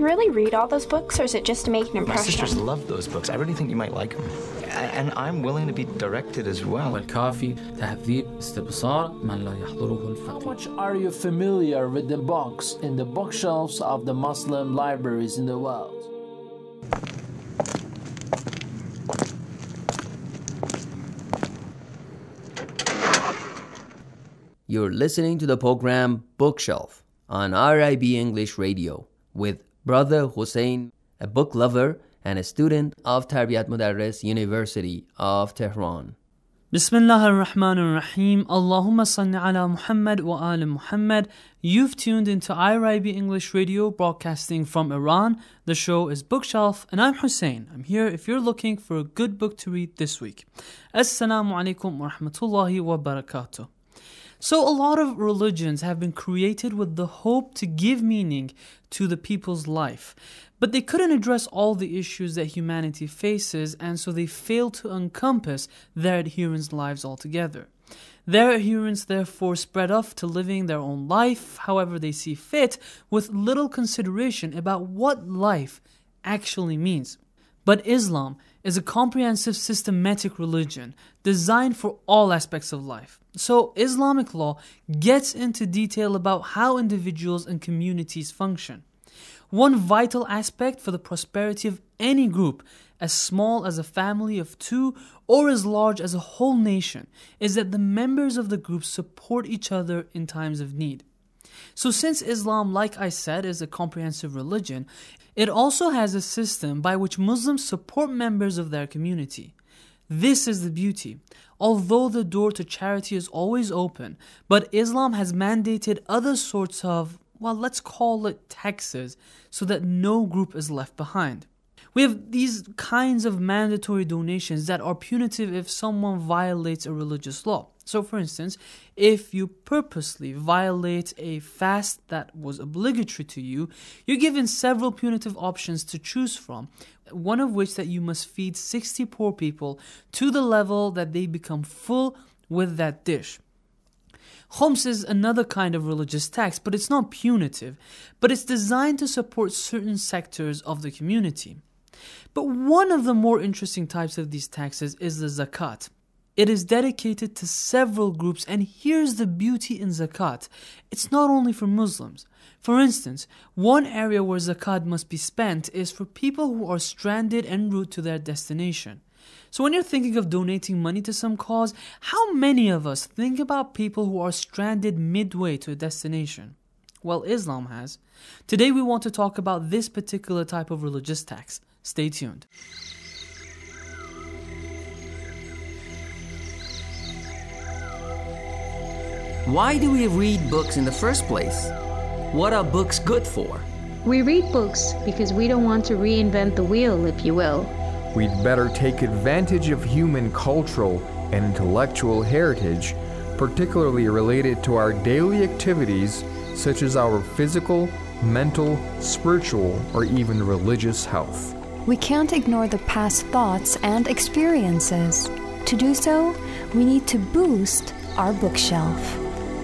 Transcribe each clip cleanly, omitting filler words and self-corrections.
you really read all those books, or is it just to make an My impression? sisters love those books. I really think you might like them. And I'm willing to be directed as well. والكافي تهذيب استبصار من لا يحضره How الفقيه. much are you familiar with the books in the bookshelves of the Muslim libraries in the world? You're listening to the program Bookshelf on RIB English Radio with Brother Hussein, a book lover and a student of Tarbiyat Mudarris University of Tehran. Bismillah ar-Rahman ar-Rahim. Allahumma salli ala Muhammad wa ala Muhammad. You've tuned into IRIB English Radio broadcasting from Iran. The show is Bookshelf and I'm Hussein. I'm here if you're looking for a good book to read this week. Assalamu alaikum wa rahmatullahi wa barakatuh. So a lot of religions have been created with the hope to give meaning to the people's life. But they couldn't address all the issues that humanity faces, and so they failed to encompass their adherents' lives altogether. Their adherents therefore spread off to living their own life however they see fit, with little consideration about what life actually means. But Islam is a comprehensive systematic religion designed for all aspects of life. So Islamic law gets into detail about how individuals and communities function. One vital aspect for the prosperity of any group, as small as a family of two or as large as a whole nation, is that the members of the group support each other in times of need. So since Islam, like I said, is a comprehensive religion, it also has a system by which Muslims support members of their community. This is the beauty. Although the door to charity is always open, but Islam has mandated other sorts of, well, let's call it taxes, so that no group is left behind. We have these kinds of mandatory donations that are punitive if someone violates a religious law. So for instance, if you purposely violate a fast that was obligatory to you, you're given several punitive options to choose from, one of which that you must feed 60 poor people to the level that they become full with that dish. Khums is another kind of religious tax, but it's not punitive, but it's designed to support certain sectors of the community. But one of the more interesting types of these taxes is the zakat. It is dedicated to several groups, and here's the beauty in zakat. It's not only for Muslims. For instance, one area where zakat must be spent is for people who are stranded en route to their destination. So when you're thinking of donating money to some cause, how many of us think about people who are stranded midway to a destination? Well, Islam has. Today we want to talk about this particular type of religious tax. Stay tuned. Why do we read books in the first place? What are books good for? We read books because we don't want to reinvent the wheel, if you will. We'd better take advantage of human cultural and intellectual heritage, particularly related to our daily activities such as our physical, mental, spiritual, or even religious health. We can't ignore the past thoughts and experiences. To do so, we need to boost our bookshelf.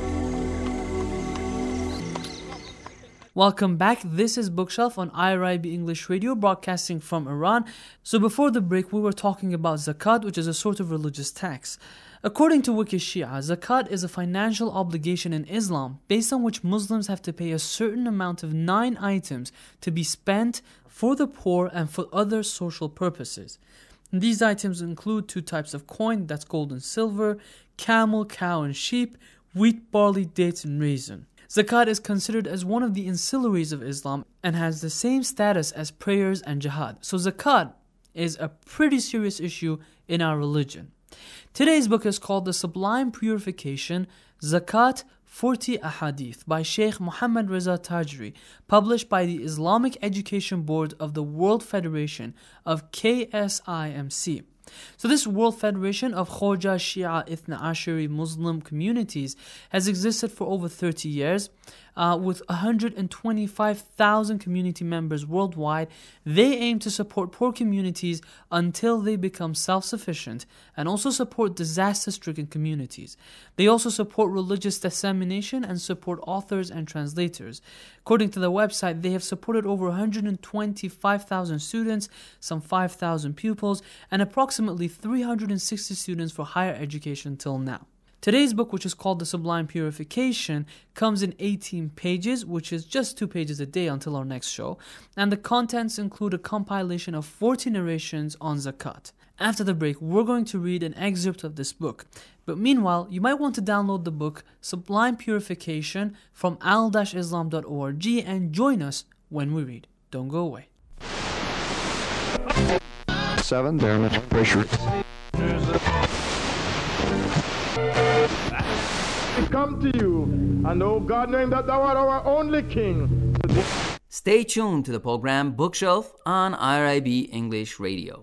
Welcome back. This is Bookshelf on IRIB English Radio, broadcasting from Iran. So before the break, we were talking about zakat, which is a sort of religious tax. According to Wikishia, zakat is a financial obligation in Islam based on which Muslims have to pay a certain amount of 9 items to be spent for the poor and for other social purposes. And these items include 2 types of coin, that's gold and silver, camel, cow and sheep, wheat, barley, dates and raisin. Zakat is considered as one of the ancillaries of Islam and has the same status as prayers and jihad. So zakat is a pretty serious issue in our religion. Today's book is called The Sublime Purification, Zakat 40 Ahadith by Sheikh Muhammad Reza Tajri, published by the Islamic Education Board of the World Federation of KSIMC. So this World Federation of Khoja Shia Ithna Ashari Muslim communities has existed for over 30 years. with 125,000 community members worldwide. They aim to support poor communities until they become self-sufficient and also support disaster-stricken communities. They also support religious dissemination and support authors and translators. According to the website, they have supported over 125,000 students, some 5,000 pupils, and approximately 360 students for higher education till now. Today's book, which is called The Sublime Purification, comes in 18 pages, which is just 2 pages a day until our next show, and the contents include a compilation of 40 narrations on zakat. After the break, we're going to read an excerpt of this book. But meanwhile, you might want to download the book Sublime Purification from al-islam.org and join us when we read. Don't go away. 7 barometric pressure. Come to you, and oh God, knowing that thou art our only King. Stay tuned to the program Bookshelf on IRIB English Radio.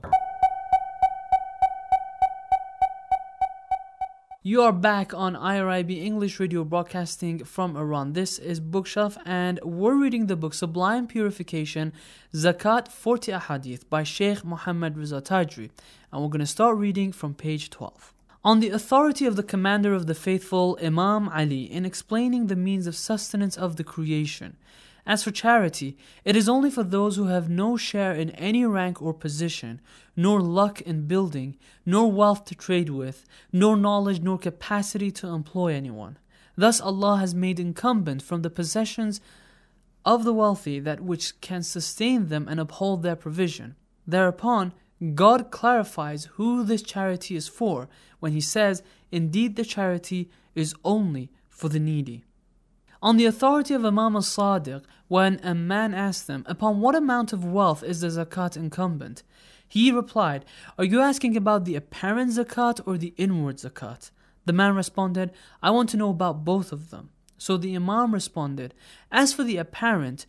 You are back on IRIB English Radio, broadcasting from Iran. This is Bookshelf, and we're reading the book Sublime Purification, Zakat 40 Ahadith by Sheikh Muhammad Riza Tajri. And we're going to start reading from page 12. On the authority of the commander of the faithful, Imam Ali, in explaining the means of sustenance of the creation. As for charity, it is only for those who have no share in any rank or position, nor luck in building, nor wealth to trade with, nor knowledge nor capacity to employ anyone. Thus Allah has made incumbent from the possessions of the wealthy that which can sustain them and uphold their provision. Thereupon, God clarifies who this charity is for when He says, indeed the charity is only for the needy. On the authority of Imam al-Sadiq, when a man asked him, upon what amount of wealth is the zakat incumbent? He replied, are you asking about the apparent zakat or the inward zakat? The man responded, I want to know about both of them. So the Imam responded, as for the apparent,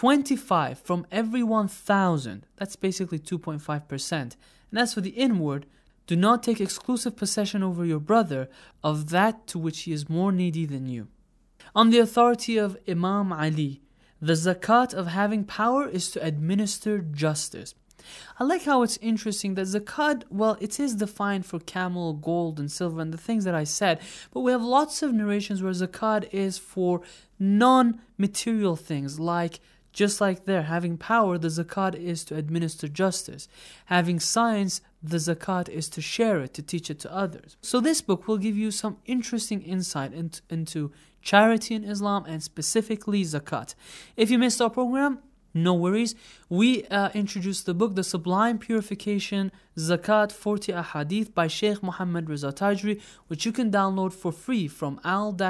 25 from every 1,000, that's basically 2.5%. And as for the inward, do not take exclusive possession over your brother of that to which he is more needy than you. On the authority of Imam Ali, the zakat of having power is to administer justice. I like how it's interesting that zakat, well, it is defined for camel, gold, and silver, and the things that I said, but we have lots of narrations where zakat is for non-material things, like, just like there, having power, the zakat is to administer justice. Having science, the zakat is to share it, to teach it to others. So this book will give you some interesting insight into charity in Islam, and specifically zakat. If you missed our program, no worries. We introduced the book, The Sublime Purification, Zakat 40 Ahadith by Sheikh Muhammad Riza Tajri, which you can download for free from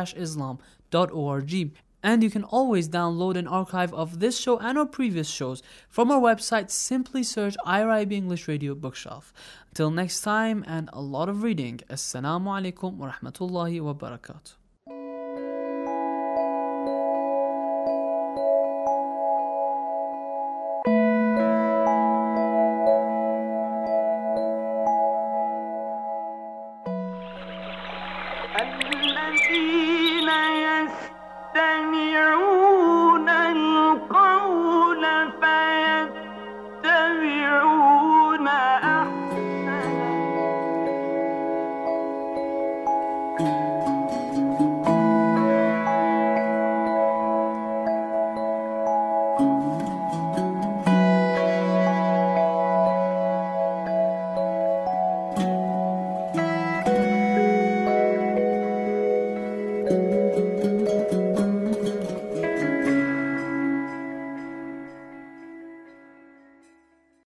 al-islam.org. And you can always download an archive of this show and our previous shows from our website. Simply search IRIB English Radio Bookshelf. Until next time, and a lot of reading. Assalamu alaikum wa rahmatullahi wa barakatuh.